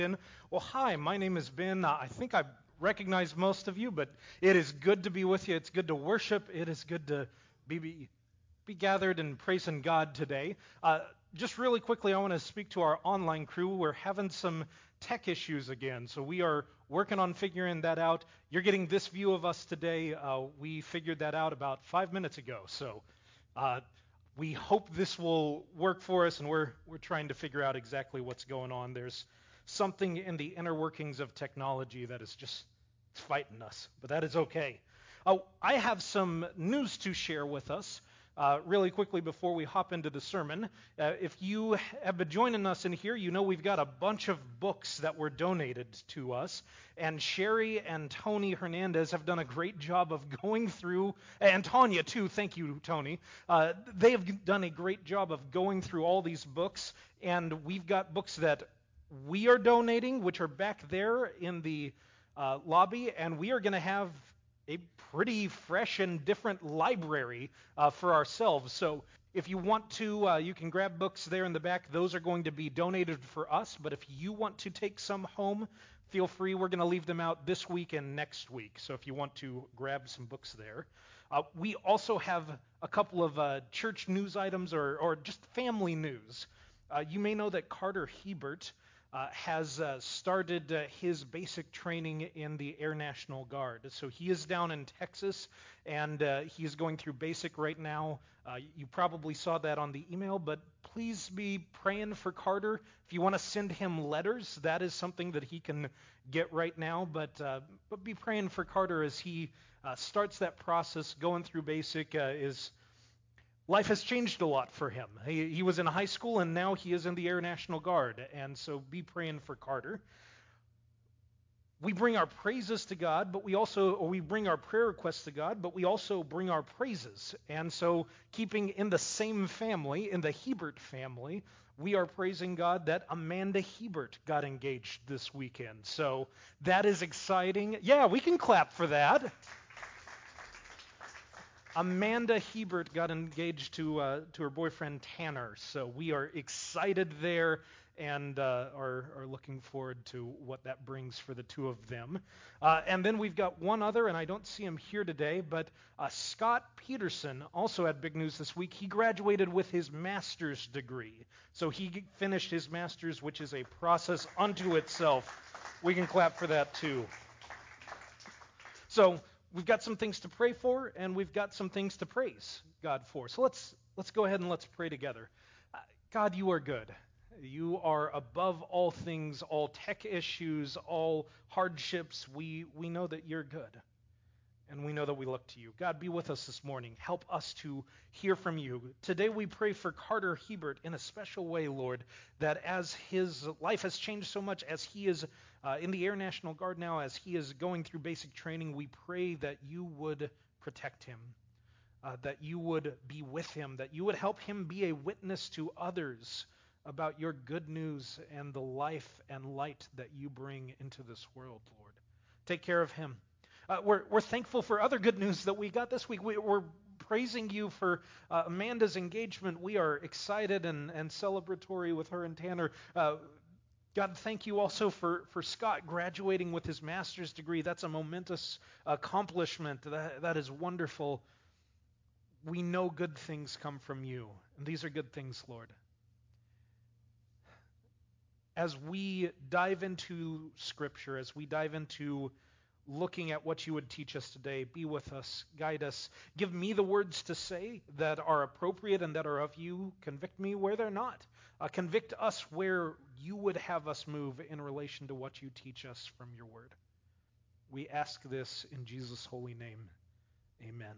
Ben. Well, hi, my name is Ben. I think I recognize most of you, but it is good to be with you. It's good to worship. It is good to be gathered and praising God today. Just really quickly, I want to speak to our online crew. We're having some tech issues again, so we are working on figuring that out. You're getting this view of us today. We figured that out about 5 minutes ago, so uh, we hope this will work for us, and we're trying to figure out exactly what's going on. There's something in the inner workings of technology that is just fighting us, but that is okay. I have some news to share with us really quickly before we hop into the sermon. If you have been joining us in here, you know we've got a bunch of books that were donated to us, and Sherry and Tony Hernandez have done a great job of going through, and Tanya too, thank you, Tony. They have done a great job of going through all these books, and we've got books that we are donating, which are back there in the lobby, and we are going to have a pretty fresh and different library for ourselves. So if you want to, you can grab books there in the back. Those are going to be donated for us, but if you want to take some home, feel free. We're going to leave them out this week and next week. So if you want to grab some books there. We also have a couple of church news items or just family news. You may know that Carter Hebert has started his basic training in the Air National Guard. So he is down in Texas, and he is going through basic right now. You probably saw that on the email, but please be praying for Carter. If you want to send him letters, that is something that he can get right now. But be praying for Carter as he starts that process. Going through basic is life has changed a lot for him. He was in high school, and now he is in the Air National Guard. And so be praying for Carter. We bring our praises to God, but we bring our prayer requests to God, but we also bring our praises. And so keeping in the same family, in the Hebert family, we are praising God that Amanda Hebert got engaged this weekend. So that is exciting. Yeah, we can clap for that. Amanda Hebert got engaged to her boyfriend Tanner, so we are excited there and are looking forward to what that brings for the two of them. And then we've got one other, and I don't see him here today, but Scott Peterson also had big news this week. He graduated with his master's degree. So he finished his master's, which is a process unto itself. We can clap for that too. So we've got some things to pray for, and we've got some things to praise God for. So let's go ahead and let's pray together. God, you are good. You are above all things, all tech issues, all hardships. We know that you're good, and we know that we look to you. God, be with us this morning. Help us to hear from you. Today we pray for Carter Hebert in a special way, Lord, that as his life has changed so much, as he is in the Air National Guard now, as he is going through basic training, we pray that you would protect him, that you would be with him, that you would help him be a witness to others about your good news and the life and light that you bring into this world, Lord. Take care of him. We're thankful for other good news that we got this week. We're praising you for Amanda's engagement. We are excited and celebratory with her and Tanner. God, thank you also for Scott graduating with his master's degree. That's a momentous accomplishment. That is wonderful. We know good things come from you, and these are good things, Lord. As we dive into Scripture, as we dive into looking at what you would teach us today, be with us, guide us. Give me the words to say that are appropriate and that are of you. Convict me where they're not. Convict us where you would have us move in relation to what you teach us from your word. We ask this in Jesus' holy name. Amen.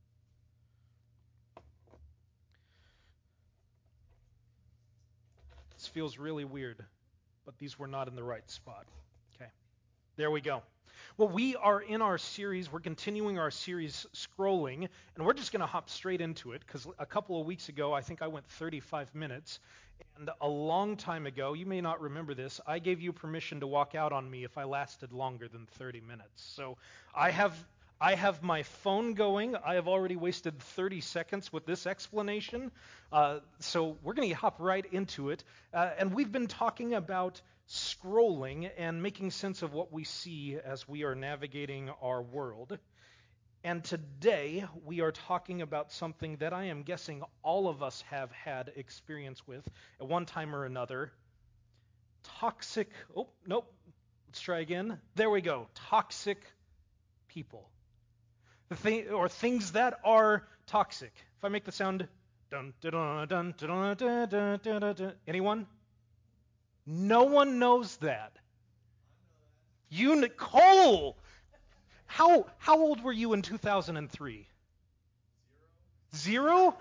This feels really weird, but these were not in the right spot. Okay, there we go. Well, we are in our series. We're continuing our series, Scrolling, and we're just going to hop straight into it because a couple of weeks ago, I think I went 35 minutes, and a long time ago, you may not remember this, I gave you permission to walk out on me if I lasted longer than 30 minutes. So I have my phone going. I have already wasted 30 seconds with this explanation. So we're going to hop right into it. And we've been talking about scrolling and making sense of what we see as we are navigating our world. And today we are talking about something that I am guessing all of us have had experience with at one time or another. Toxic, oh, nope, let's try again. There we go. Toxic people. Or things that are toxic. If I make the sound, dun, dun, dun, dun, dun, dun, dun, dun, dun. Anyone? No one knows that. Cole! How old were you in 2003? Zero?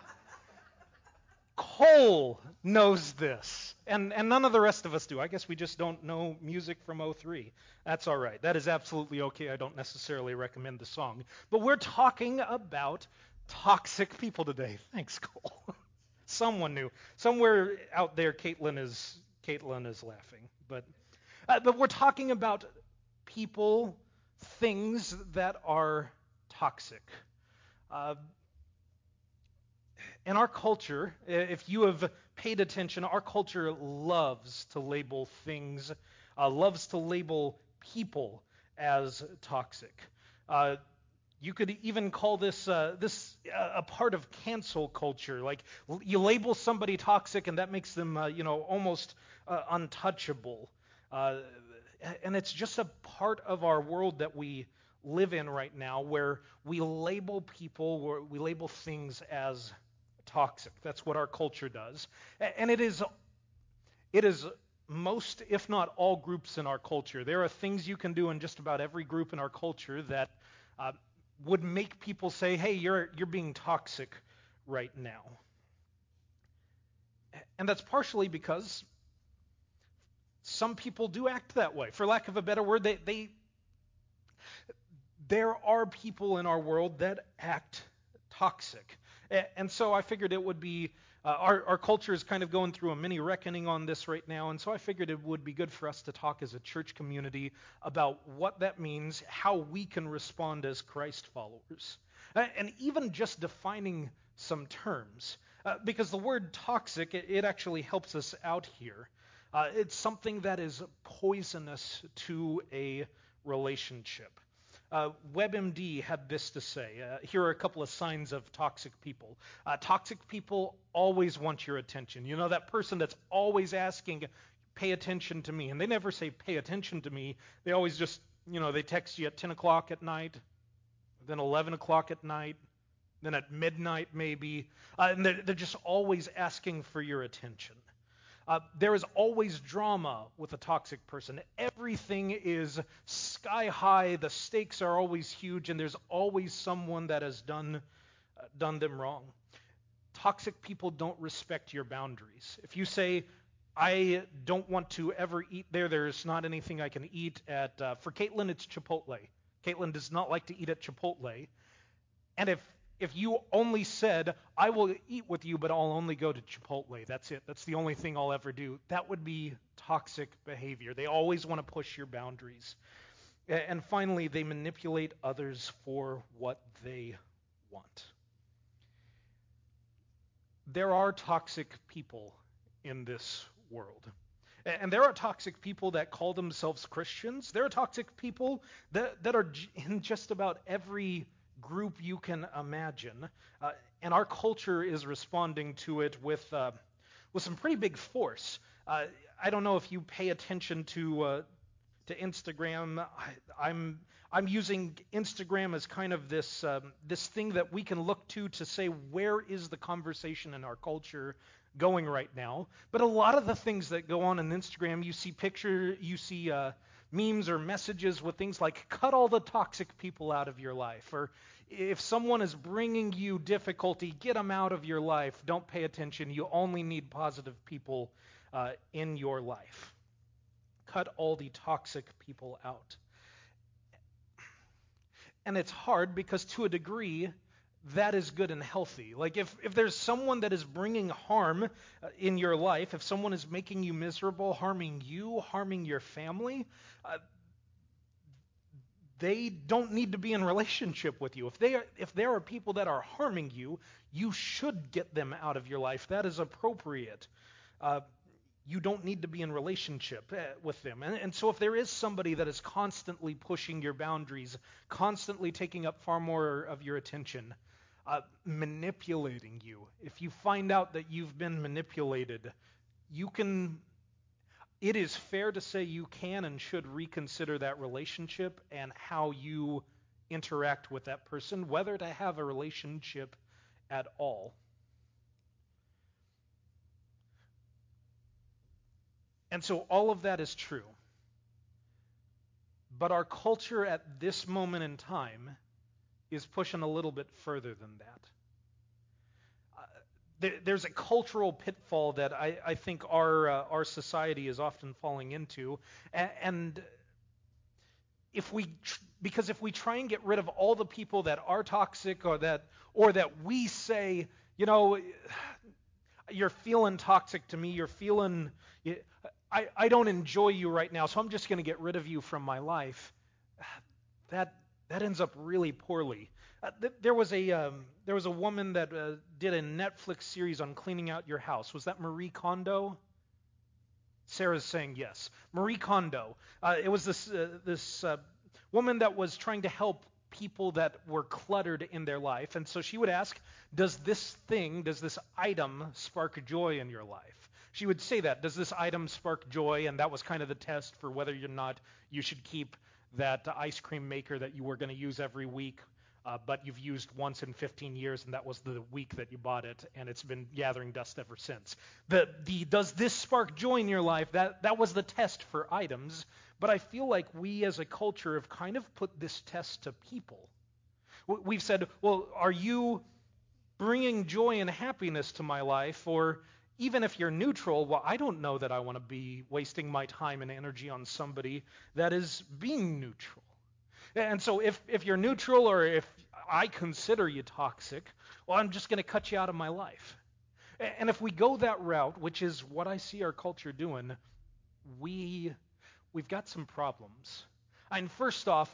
Cole knows this. And none of the rest of us do. I guess we just don't know music from '03. That's all right. That is absolutely okay. I don't necessarily recommend the song. But we're talking about toxic people today. Thanks, Cole. Someone knew. Somewhere out there, Caitlin is laughing. But we're talking about people, things that are toxic. In our culture, if you have paid attention, our culture loves to label things, loves to label people as toxic. You could even call this a part of cancel culture. Like you label somebody toxic, and that makes them almost untouchable. And it's just a part of our world that we live in right now, where we label people, where we label things as toxic. That's what our culture does. And it is most, if not all, groups in our culture. There are things you can do in just about every group in our culture that would make people say, hey, you're being toxic right now. And that's partially because some people do act that way. For lack of a better word, there are people in our world that act toxic. And so I figured it would be, our culture is kind of going through a mini reckoning on this right now, and so I figured it would be good for us to talk as a church community about what that means, how we can respond as Christ followers, and even just defining some terms, because the word toxic, it actually helps us out here. It's something that is poisonous to a relationship. WebMD had this to say. Here are a couple of signs of toxic people. Toxic people always want your attention. You know, that person that's always asking, pay attention to me. And they never say, pay attention to me. They always just, they text you at 10 o'clock at night, then 11 o'clock at night, then at midnight maybe. And they're just always asking for your attention. There is always drama with a toxic person. Everything is sky high. The stakes are always huge, and there's always someone that has done them wrong. Toxic people don't respect your boundaries. If you say, I don't want to ever eat there, there's not anything I can eat at, for Caitlin, it's Chipotle. Caitlin does not like to eat at Chipotle. And if you only said, I will eat with you, but I'll only go to Chipotle, that's it. That's the only thing I'll ever do. That would be toxic behavior. They always want to push your boundaries. And finally, they manipulate others for what they want. There are toxic people in this world. And there are toxic people that call themselves Christians. There are toxic people that are in just about every group you can imagine, and our culture is responding to it with some pretty big force. I don't know if you pay attention to Instagram. I'm using Instagram as kind of this thing that we can look to say where is the conversation in our culture going right now. But a lot of the things that go on Instagram, you see memes or messages with things like, cut all the toxic people out of your life, or if someone is bringing you difficulty, get them out of your life. Don't pay attention. You only need positive people in your life. Cut all the toxic people out. And it's hard because to a degree, that is good and healthy. Like if there's someone that is bringing harm in your life, if someone is making you miserable, harming you, harming your family, they don't need to be in relationship with you. If there are people that are harming you, you should get them out of your life. That is appropriate. you don't need to be in relationship with them. And so if there is somebody that is constantly pushing your boundaries, constantly taking up far more of your attention, manipulating you, if you find out that you've been manipulated, it is fair to say you can and should reconsider that relationship and how you interact with that person, whether to have a relationship at all. And so all of that is true. But our culture at this moment in time is pushing a little bit further than that. There's a cultural pitfall that I think our society is often falling into, and because if we try and get rid of all the people that are toxic, or that we say, you're feeling toxic to me, I don't enjoy you right now, so I'm just going to get rid of you from my life. That ends up really poorly. There was a woman that did a Netflix series on cleaning out your house. Was that Marie Kondo? Sarah's saying yes. Marie Kondo. It was this woman that was trying to help people that were cluttered in their life. And so she would ask, does this item spark joy in your life? She would say that. Does this item spark joy? And that was kind of the test for whether or not you should keep that ice cream maker that you were going to use every week, but you've used once in 15 years, and that was the week that you bought it, and it's been gathering dust ever since. Does this spark joy in your life? That was the test for items, but I feel like we as a culture have kind of put this test to people. We've said, well, are you bringing joy and happiness to my life? Or even if you're neutral, well, I don't know that I want to be wasting my time and energy on somebody that is being neutral. And so if you're neutral, or if I consider you toxic, well, I'm just going to cut you out of my life. And if we go that route, which is what I see our culture doing, we've got some problems. And first off,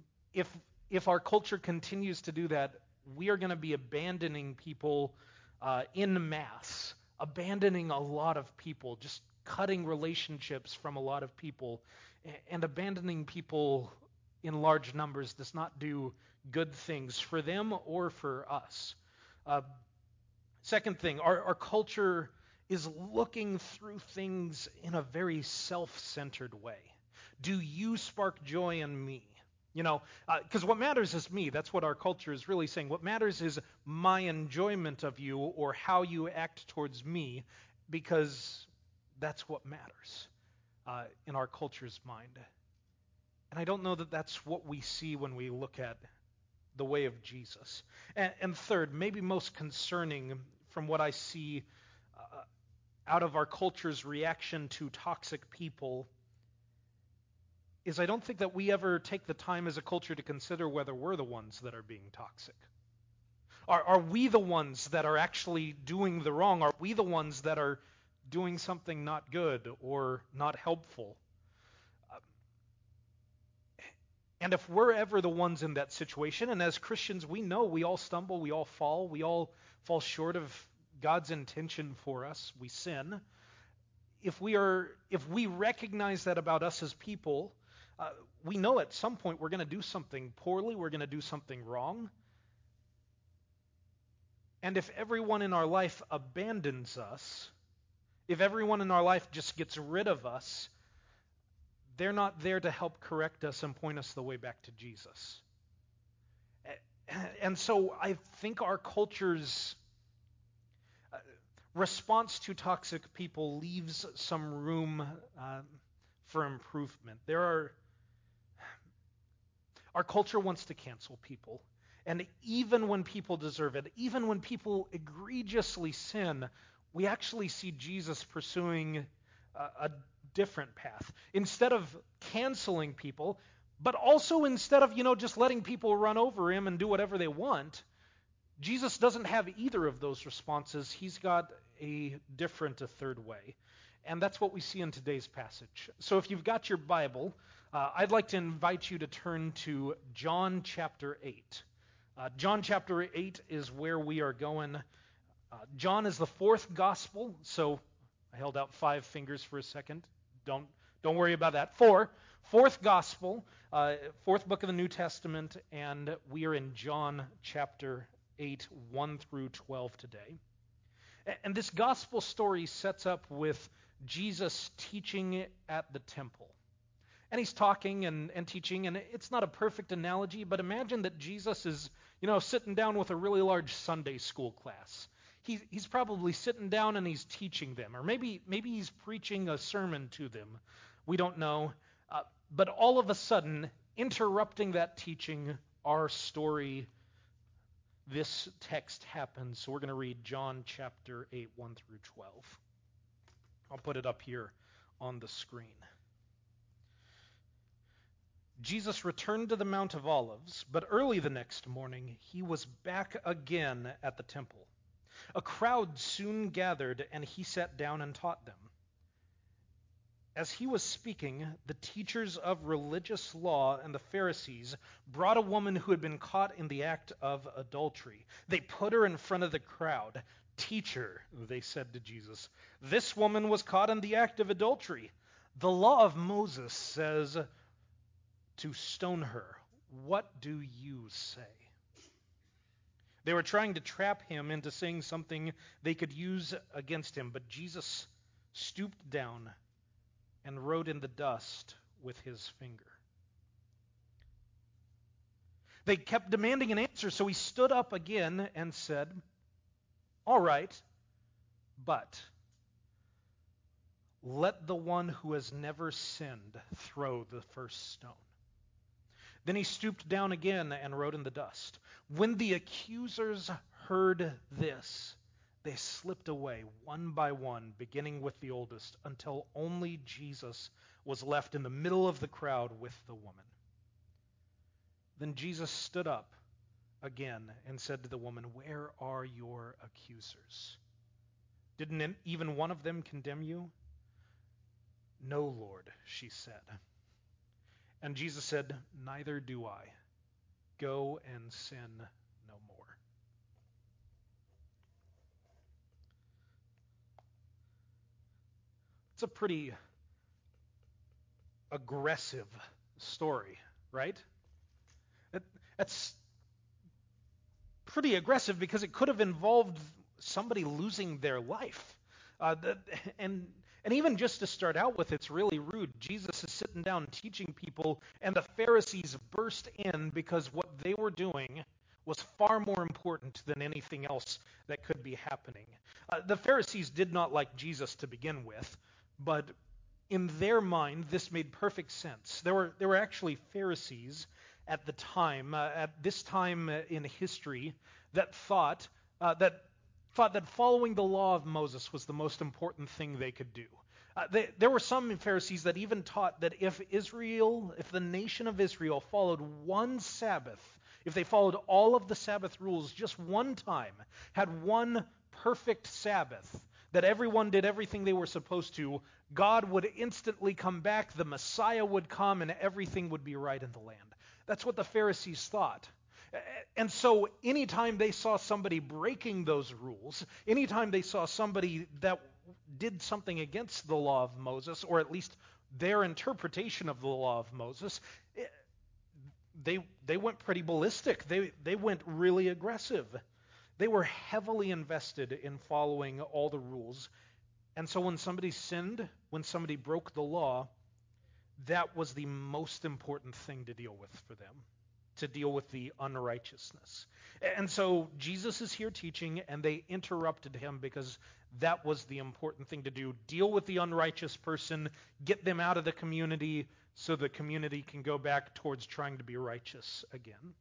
if our culture continues to do that, we are going to be abandoning people in mass, abandoning a lot of people, just cutting relationships from a lot of people, and abandoning people in large numbers does not do good things for them or for us. Second thing, our culture is looking through things in a very self-centered way. Do you spark joy in me? Because what matters is me. That's what our culture is really saying. What matters is my enjoyment of you, or how you act towards me, because that's what matters in our culture's mind. And I don't know that that's what we see when we look at the way of Jesus. And third, maybe most concerning from what I see out of our culture's reaction to toxic people, is I don't think that we ever take the time as a culture to consider whether we're the ones that are being toxic. Are we the ones that are actually doing the wrong? Are we the ones that are doing something not good or not helpful? And if we're ever the ones in that situation, and as Christians we know we all stumble, we all fall short of God's intention for us, we sin. If we recognize that about us as people, we know at some point we're going to do something poorly, we're going to do something wrong. And if everyone in our life abandons us, if everyone in our life just gets rid of us, they're not there to help correct us and point us the way back to Jesus. And so I think our culture's response to toxic people leaves some room for improvement. Our culture wants to cancel people. And even when people deserve it, even when people egregiously sin, we actually see Jesus pursuing a different path. Instead of canceling people, but also instead of, just letting people run over him and do whatever they want, Jesus doesn't have either of those responses. He's got a third way. And that's what we see in today's passage. So if you've got your Bible, I'd like to invite you to turn to John chapter 8. John chapter 8 is where we are going. John is the fourth gospel, so I held out 5 fingers for a second. Don't worry about that. 4, fourth gospel, 4th book of the New Testament, and we are in John chapter 8, 1 through 12 today. And this gospel story sets up with Jesus teaching at the temple. And he's talking and teaching, and it's not a perfect analogy, but imagine that Jesus is, sitting down with a really large Sunday school class. He's probably sitting down and he's teaching them, or maybe he's preaching a sermon to them. We don't know. But all of a sudden, interrupting that teaching, our story, this text happens. So we're going to read John chapter 8, 1 through 12. I'll put it up here on the screen. Jesus returned to the Mount of Olives, but early the next morning he was back again at the temple. A crowd soon gathered, and he sat down and taught them. As he was speaking, the teachers of religious law and the Pharisees brought a woman who had been caught in the act of adultery. They put her in front of the crowd. "Teacher," they said to Jesus, "this woman was caught in the act of adultery. The law of Moses says to stone her. What do you say?" They were trying to trap him into saying something they could use against him, but Jesus stooped down and wrote in the dust with his finger. They kept demanding an answer, so he stood up again and said, "All right, but let the one who has never sinned throw the first stone." Then he stooped down again and wrote in the dust. When the accusers heard this, they slipped away one by one, beginning with the oldest, until only Jesus was left in the middle of the crowd with the woman. Then Jesus stood up again and said to the woman, "Where are your accusers? Didn't even one of them condemn you?" "No, Lord," she said. And Jesus said, "Neither do I. Go and sin no more." It's a pretty aggressive story, right? That's pretty aggressive because it could have involved somebody losing their life. And even just to start out with, it's really rude. Jesus is sitting down teaching people, and the Pharisees burst in because what they were doing was far more important than anything else that could be happening. The Pharisees did not like Jesus to begin with, but in their mind, this made perfect sense. There were actually Pharisees at the time, at this time in history, that thought that following the law of Moses was the most important thing they could do. There were some Pharisees that even taught that if the nation of Israel followed one Sabbath, if they followed all of the Sabbath rules just one time, had one perfect Sabbath, that everyone did everything they were supposed to, God would instantly come back, the Messiah would come, and everything would be right in the land. That's what the Pharisees thought. And so anytime they saw somebody breaking those rules, anytime they saw somebody that did something against the law of Moses, or at least their interpretation of the law of Moses, they went pretty ballistic. They went really aggressive. They were heavily invested in following all the rules. And so when somebody sinned, when somebody broke the law, that was the most important thing to deal with for them, to deal with the unrighteousness. And so Jesus is here teaching, and they interrupted him because that was the important thing to do. Deal with the unrighteous person, get them out of the community so the community can go back towards trying to be righteous again.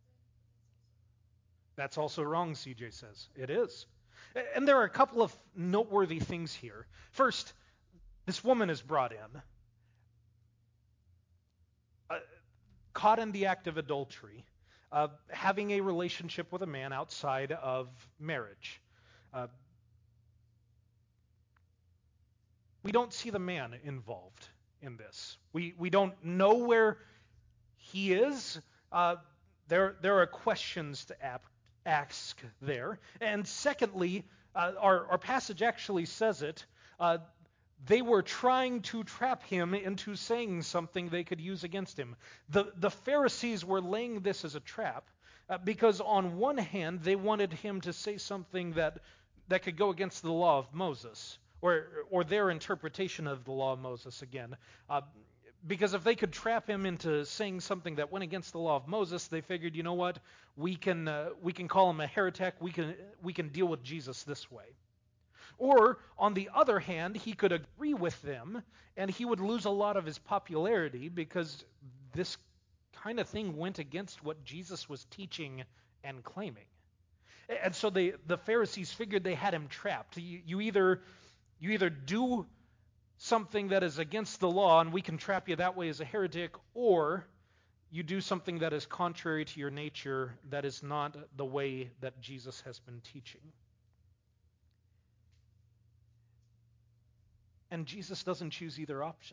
That's also wrong, CJ says. It is. And there are a couple of noteworthy things here. First, this woman is brought in, caught in the act of adultery, having a relationship with a man outside of marriage. We don't see the man involved in this. We don't know where he is. There are questions to ask there. And secondly, our passage actually says it. Uh, they were trying to trap him into saying something they could use against him. The Pharisees were laying this as a trap because on one hand, they wanted him to say something that could go against the law of Moses, or their interpretation of the law of Moses again. Because if they could trap him into saying something that went against the law of Moses, they figured, you know what, we can call him a heretic. We can deal with Jesus this way. Or, on the other hand, he could agree with them, and he would lose a lot of his popularity because this kind of thing went against what Jesus was teaching and claiming. And so the Pharisees figured they had him trapped. You either do something that is against the law, and we can trap you that way as a heretic, or you do something that is contrary to your nature, that is not the way that Jesus has been teaching. And Jesus doesn't choose either option.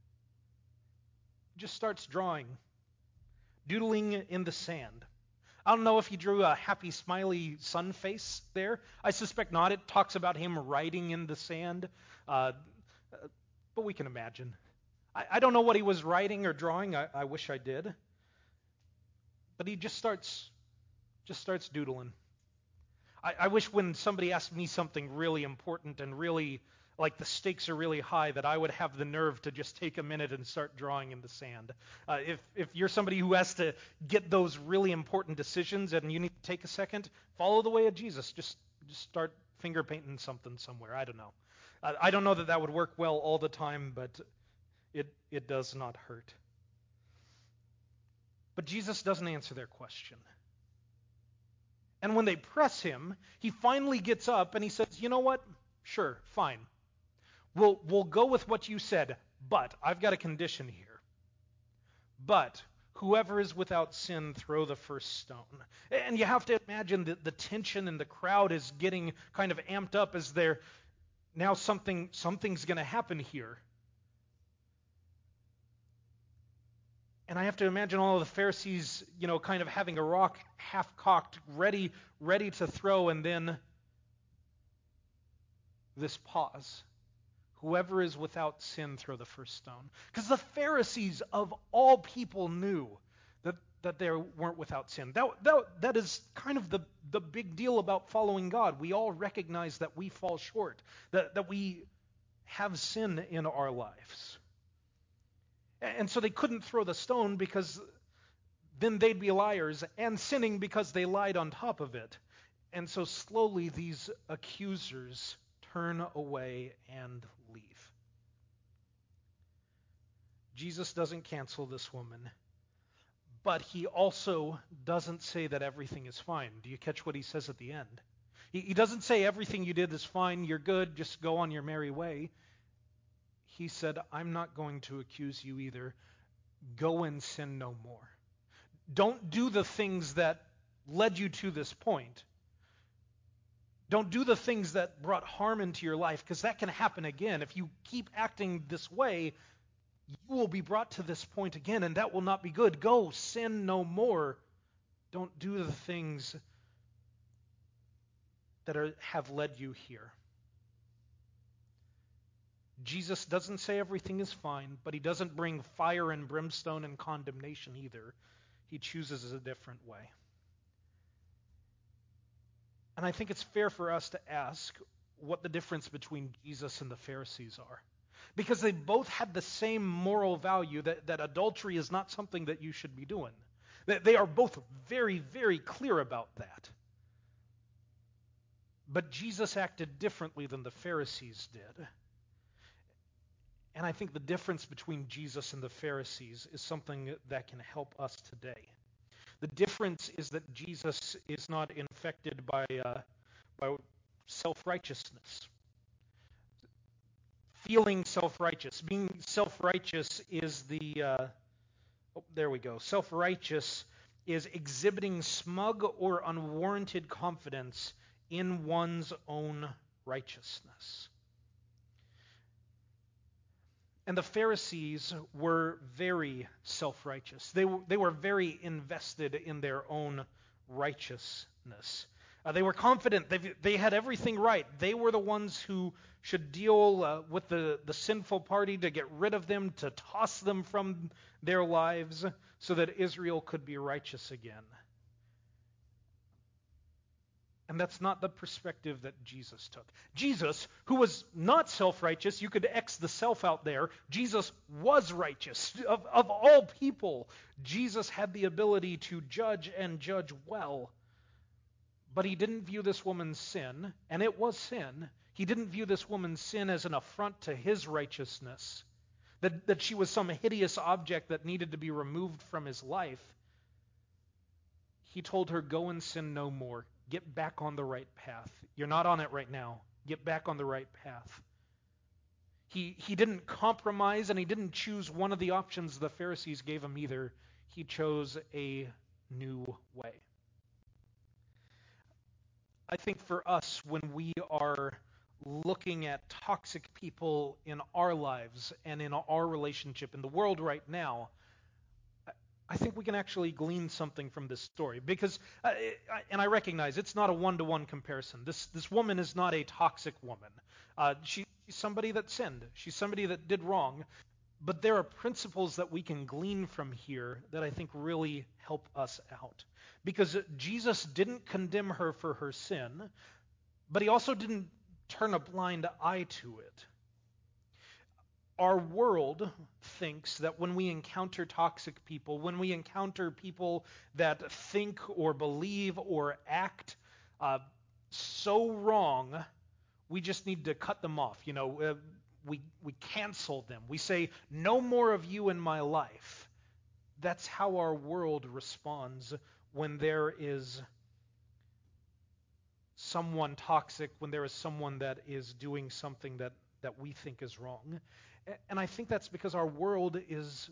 He just starts drawing, doodling in the sand. I don't know if he drew a happy, smiley sun face there. I suspect not. It talks about him writing in the sand, but we can imagine. I don't know what he was writing or drawing. I wish I did. But he just starts doodling. I wish when somebody asked me something really important and really, like the stakes are really high, that I would have the nerve to just take a minute and start drawing in the sand. If you're somebody who has to get those really important decisions and you need to take a second, follow the way of Jesus. Just start finger painting something somewhere. I don't know. I don't know that would work well all the time, but it does not hurt. But Jesus doesn't answer their question. And when they press him, he finally gets up and he says, you know what? Sure, fine. We'll go with what you said, but I've got a condition here. But whoever is without sin, throw the first stone. And you have to imagine that the tension in the crowd is getting kind of amped up as they're now something's going to happen here. And I have to imagine all of the Pharisees, kind of having a rock half-cocked, ready to throw, and then this pause. Whoever is without sin, throw the first stone. Because the Pharisees, of all people, knew that they weren't without sin. That is kind of the big deal about following God. We all recognize that we fall short, that we have sin in our lives. And so they couldn't throw the stone because then they'd be liars, and sinning because they lied on top of it. And so slowly these accusers turn away and leave. Jesus doesn't cancel this woman, but he also doesn't say that everything is fine. Do you catch what he says at the end? He doesn't say everything you did is fine, you're good, just go on your merry way. He said, I'm not going to accuse you either. Go and sin no more. Don't do the things that led you to this point. Don't do the things that brought harm into your life, because that can happen again. If you keep acting this way, you will be brought to this point again, and that will not be good. Go, sin no more. Don't do the things that have led you here. Jesus doesn't say everything is fine, but he doesn't bring fire and brimstone and condemnation either. He chooses a different way. And I think it's fair for us to ask what the difference between Jesus and the Pharisees are. Because they both had the same moral value that adultery is not something that you should be doing. They are both very, very clear about that. But Jesus acted differently than the Pharisees did. And I think the difference between Jesus and the Pharisees is something that can help us today. The difference is that Jesus is not infected by self-righteousness. Feeling self-righteous. Being self-righteous is Self-righteous is exhibiting smug or unwarranted confidence in one's own righteousness. And the Pharisees were very self-righteous. They were very invested in their own righteousness. They were confident. They had everything right. They were the ones who should deal with the sinful party, to get rid of them, to toss them from their lives so that Israel could be righteous again. And that's not the perspective that Jesus took. Jesus, who was not self-righteous, you could X the self out there, Jesus was righteous. Of all people, Jesus had the ability to judge and judge well. But he didn't view this woman's sin, and it was sin. He didn't view this woman's sin as an affront to his righteousness, that she was some hideous object that needed to be removed from his life. He told her, go and sin no more. Get back on the right path. You're not on it right now. Get back on the right path. He didn't compromise, and he didn't choose one of the options the Pharisees gave him either. He chose a new way. I think for us, when we are looking at toxic people in our lives and in our relationship in the world right now, I think we can actually glean something from this story. Because, and I recognize it's not a one-to-one comparison. This woman is not a toxic woman. She's somebody that sinned. She's somebody that did wrong. But there are principles that we can glean from here that I think really help us out. Because Jesus didn't condemn her for her sin, but he also didn't turn a blind eye to it. Our world thinks that when we encounter toxic people, when we encounter people that think or believe or act so wrong, we just need to cut them off. We cancel them. We say, no more of you in my life. That's how our world responds when there is someone toxic, when there is someone that is doing something that we think is wrong. And I think that's because our world is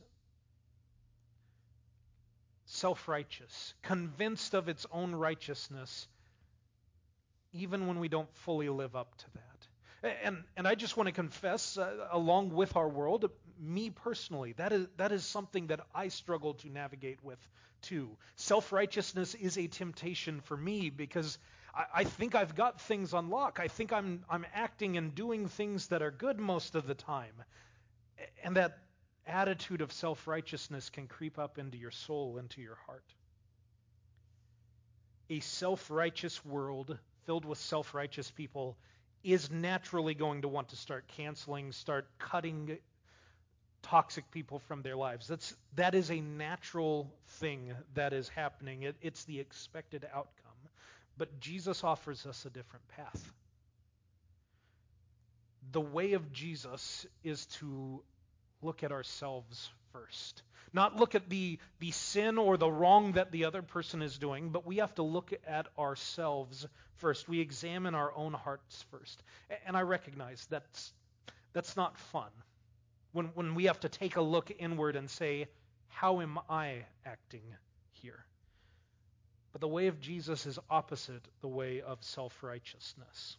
self-righteous, convinced of its own righteousness, even when we don't fully live up to that. And I just want to confess, along with our world, me personally, that is something that I struggle to navigate with too. Self-righteousness is a temptation for me because I think I've got things on lock. I think I'm acting and doing things that are good most of the time. And that attitude of self-righteousness can creep up into your soul, into your heart. A self-righteous world filled with self-righteous people is naturally going to want to start canceling, start cutting toxic people from their lives. That is a natural thing that is happening. It's the expected outcome. But Jesus offers us a different path. The way of Jesus is to look at ourselves first. Not look at the sin or the wrong that the other person is doing, but we have to look at ourselves first. We examine our own hearts first. And I recognize that's not fun. When we have to take a look inward and say, how am I acting here? But the way of Jesus is opposite the way of self-righteousness.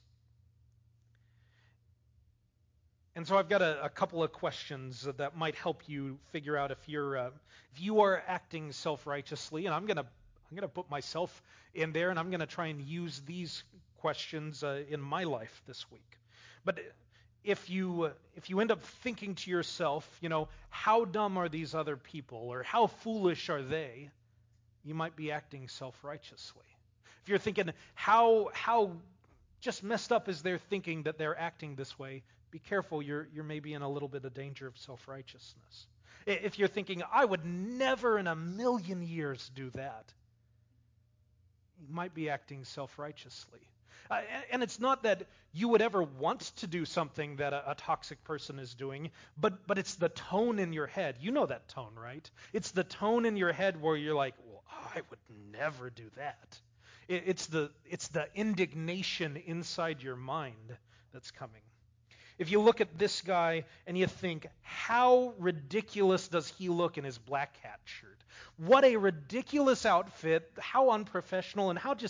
And so I've got a couple of questions that might help you figure out if you are acting self-righteously. And I'm gonna put myself in there, and I'm gonna try and use these questions in my life this week. But if you end up thinking to yourself, how dumb are these other people, or how foolish are they, you might be acting self-righteously. If you're thinking, how just messed up is their thinking that they're acting this way, be careful, you're maybe in a little bit of danger of self-righteousness. If you're thinking, I would never in a million years do that, you might be acting self-righteously. And it's not that you would ever want to do something that a toxic person is doing, but it's the tone in your head. You know that tone, right? It's the tone in your head where you're like, well, I would never do that. It's the indignation inside your mind that's coming. If you look at this guy and you think, how ridiculous does he look in his black hat shirt? What a ridiculous outfit, how unprofessional, and how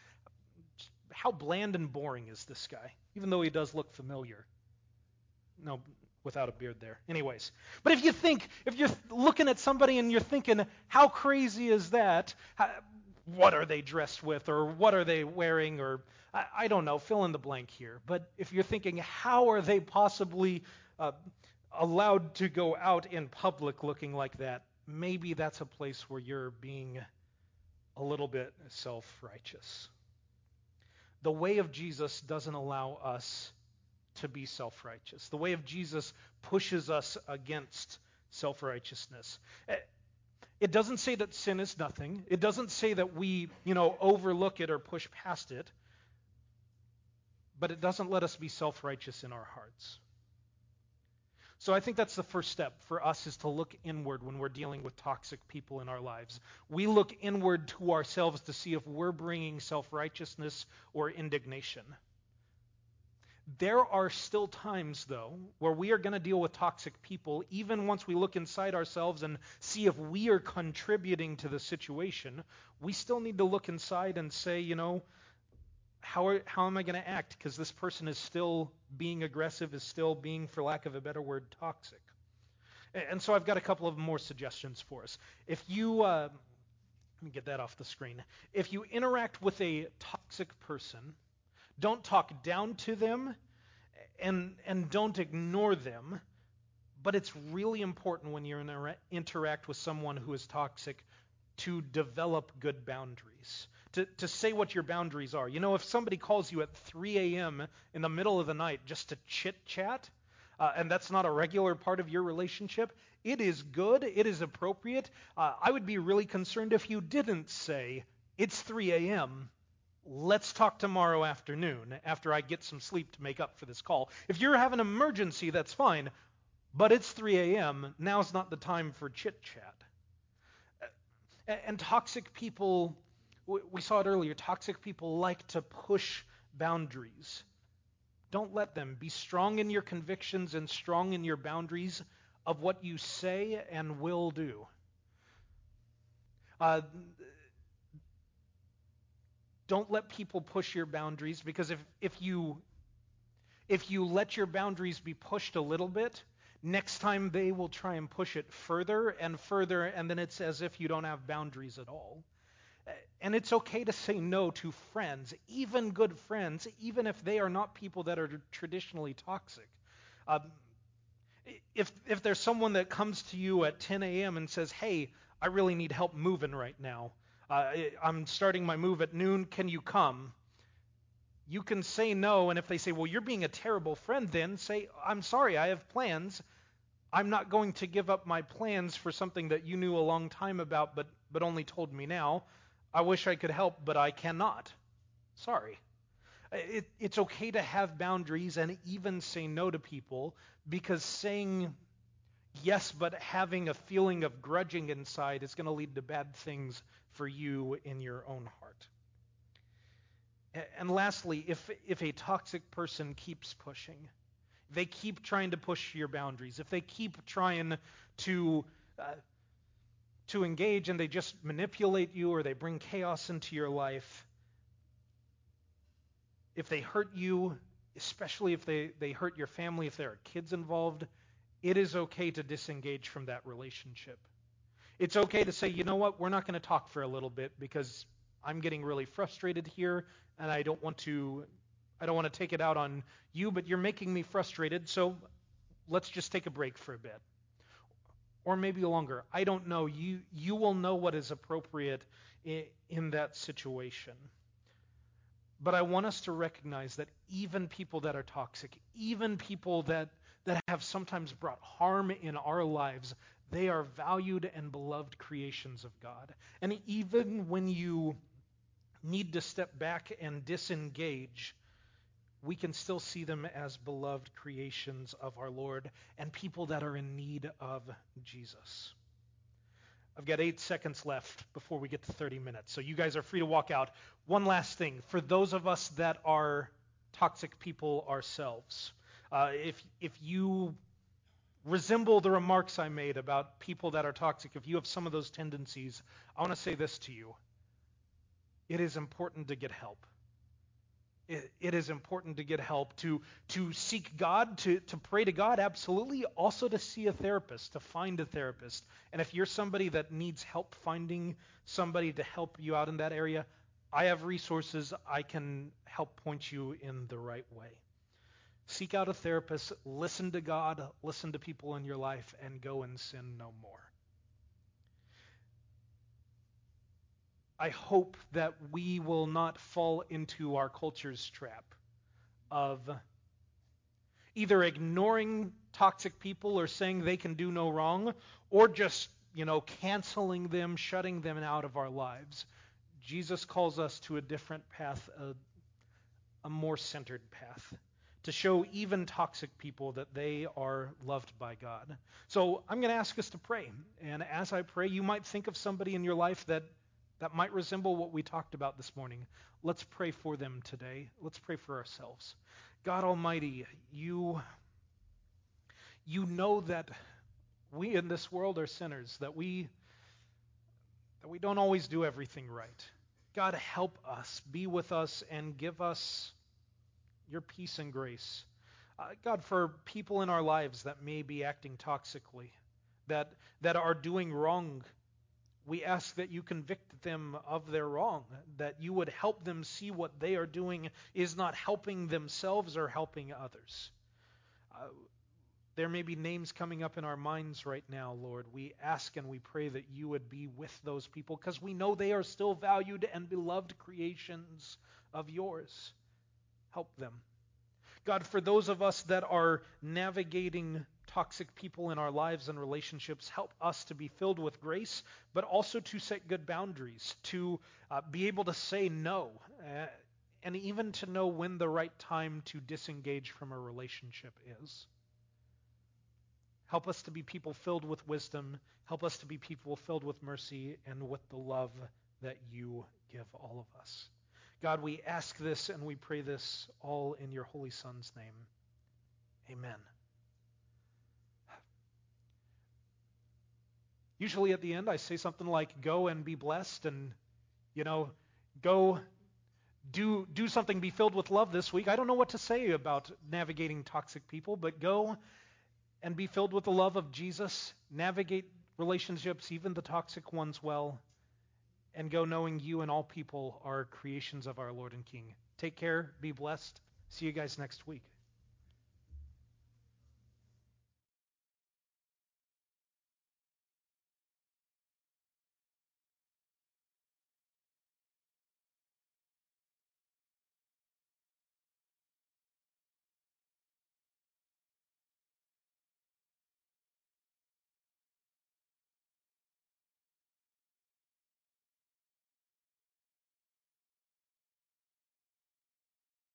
bland and boring is this guy, even though he does look familiar. No, without a beard there. Anyways, but if you're looking at somebody and you're thinking, how crazy is that? what are they dressed with, or what are they wearing, or I don't know, fill in the blank here. But if you're thinking, how are they possibly allowed to go out in public looking like that, maybe that's a place where you're being a little bit self-righteous. The way of Jesus doesn't allow us to be self-righteous. The way of Jesus pushes us against self-righteousness. It doesn't say that sin is nothing. It doesn't say that we, overlook it or push past it. But it doesn't let us be self-righteous in our hearts. So I think that's the first step for us, is to look inward when we're dealing with toxic people in our lives. We look inward to ourselves to see if we're bringing self-righteousness or indignation. There are still times, though, where we are going to deal with toxic people, even once we look inside ourselves and see if we are contributing to the situation. We still need to look inside and say, how am I going to act? Because this person is still being aggressive, is still being, for lack of a better word, toxic. And so I've got a couple of more suggestions for us. If you, let me get that off the screen. If you interact with a toxic person, don't talk down to them and don't ignore them. But it's really important when you interact with someone who is toxic to develop good boundaries. To say what your boundaries are. If somebody calls you at 3 a.m. in the middle of the night just to chit-chat, and that's not a regular part of your relationship, it is good, it is appropriate. I would be really concerned if you didn't say, it's 3 a.m., let's talk tomorrow afternoon after I get some sleep to make up for this call. If you're having an emergency, that's fine, but it's 3 a.m., now's not the time for chit-chat. And toxic people, we saw it earlier, toxic people like to push boundaries. Don't let them. Be strong in your convictions and strong in your boundaries of what you say and will do. Don't let people push your boundaries, because if you let your boundaries be pushed a little bit, next time they will try and push it further and further, and then it's as if you don't have boundaries at all. And it's okay to say no to friends, even good friends, even if they are not people that are traditionally toxic. If there's someone that comes to you at 10 a.m. and says, hey, I really need help moving right now. I'm starting my move at noon. Can you come? You can say no, and if they say, well, you're being a terrible friend, then say, I'm sorry, I have plans. I'm not going to give up my plans for something that you knew a long time about, but only told me now. I wish I could help, but I cannot. Sorry. It's okay to have boundaries and even say no to people, because saying yes but having a feeling of grudging inside is going to lead to bad things for you in your own heart. And lastly, if a toxic person keeps pushing, they keep trying to push your boundaries, if they keep trying to engage and they just manipulate you or they bring chaos into your life, if they hurt you, especially if they hurt your family, if there are kids involved, it is okay to disengage from that relationship. It's okay to say, you know what, we're not going to talk for a little bit because I'm getting really frustrated here and I don't want to take it out on you, but you're making me frustrated, so let's just take a break for a bit. Or maybe longer. I don't know. You will know what is appropriate in that situation. But I want us to recognize that even people that are toxic, even people that have sometimes brought harm in our lives, they are valued and beloved creations of God. And even when you need to step back and disengage, we can still see them as beloved creations of our Lord and people that are in need of Jesus. I've got 8 seconds left before we get to 30 minutes, so you guys are free to walk out. One last thing, for those of us that are toxic people ourselves, if you resemble the remarks I made about people that are toxic, if you have some of those tendencies, I want to say this to you. It is important to get help. It is important to get help, to seek God, to pray to God, absolutely. Also to see a therapist, to find a therapist. And if you're somebody that needs help finding somebody to help you out in that area, I have resources. I can help point you in the right way. Seek out a therapist, listen to God, listen to people in your life, and go and sin no more. I hope that we will not fall into our culture's trap of either ignoring toxic people or saying they can do no wrong, or just, canceling them, shutting them out of our lives. Jesus calls us to a different path, a more centered path, to show even toxic people that they are loved by God. So I'm going to ask us to pray. And as I pray, you might think of somebody in your life that might resemble what we talked about this morning. Let's pray for them today. Let's pray for ourselves. God Almighty, you know that we in this world are sinners, that we don't always do everything right. God, help us, be with us, and give us your peace and grace. God, for people in our lives that may be acting toxically, that are doing wrong, we ask that you convict them of their wrong, that you would help them see what they are doing is not helping themselves or helping others. There may be names coming up in our minds right now, Lord. We ask and we pray that you would be with those people because we know they are still valued and beloved creations of yours. Help them. God, for those of us that are navigating toxic people in our lives and relationships, help us to be filled with grace, but also to set good boundaries, to be able to say no, and even to know when the right time to disengage from a relationship is. Help us to be people filled with wisdom. Help us to be people filled with mercy and with the love that you give all of us. God, we ask this and we pray this all in your Holy Son's name. Amen. Usually at the end I say something like, go and be blessed, and, go do something, be filled with love this week. I don't know what to say about navigating toxic people, but go and be filled with the love of Jesus, navigate relationships, even the toxic ones, well, and go knowing you and all people are creations of our Lord and King. Take care, be blessed. See you guys next week.